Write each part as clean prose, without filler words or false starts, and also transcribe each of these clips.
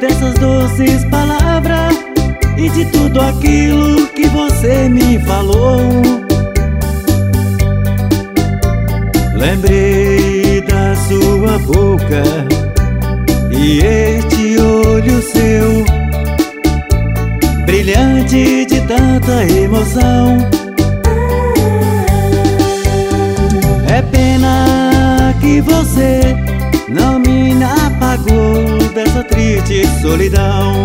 dessas doces palavras e de tudo aquilo que você me falou. Lembrei da sua boca e este olho seu, brilhante de tanta emoção. É pena que você não me apagou dessa triste solidão.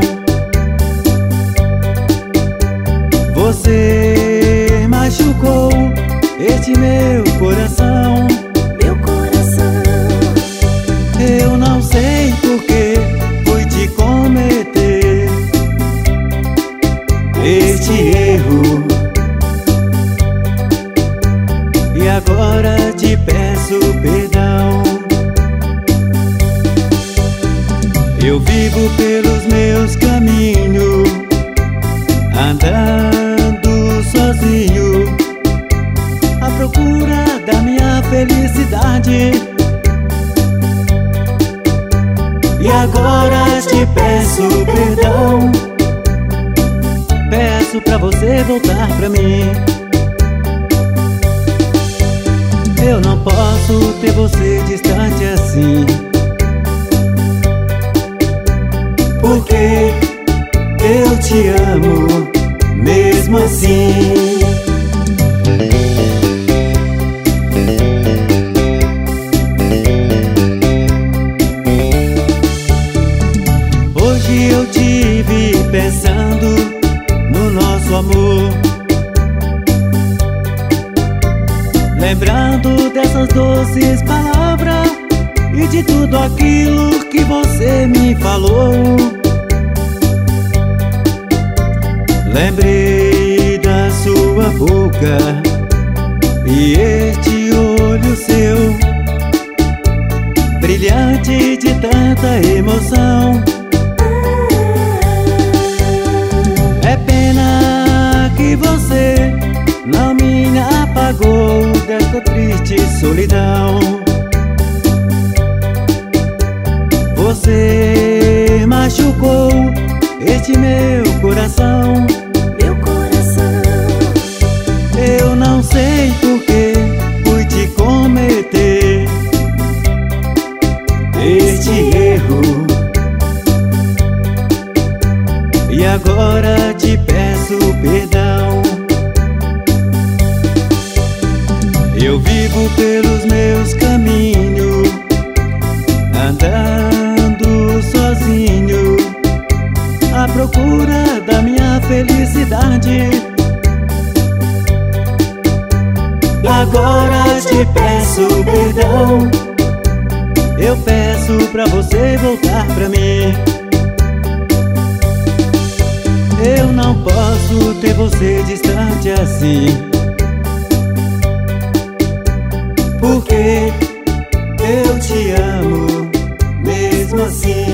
Você machucou este meu coração. Meu coração. Eu não sei por que fui te cometer este erro, e agora te peço perdão. Eu vivo pelos meus caminhos, andando sozinho, à procura da minha felicidade. E agora te peço perdão, peço pra você voltar pra mim. Eu não posso ter você distante assim, porque eu te amo mesmo assim. Hoje eu te vi pensando no nosso amor, lembrando dessas doces palavras e de tudo aquilo que você me falou. Lembrei da sua boca e este olho seu, brilhante de tanta emoção. É pena que você não me apagou dessa triste solidão. Você machucou este meu coração. Meu coração. Eu não sei por que fui te cometer este erro, e agora te peço perdão. Eu vivo pelos meus caminhos, andando sozinho, à procura da minha felicidade. Agora te peço perdão, eu peço pra você voltar pra mim. Eu não posso ter você distante assim, porque eu te amo mesmo assim.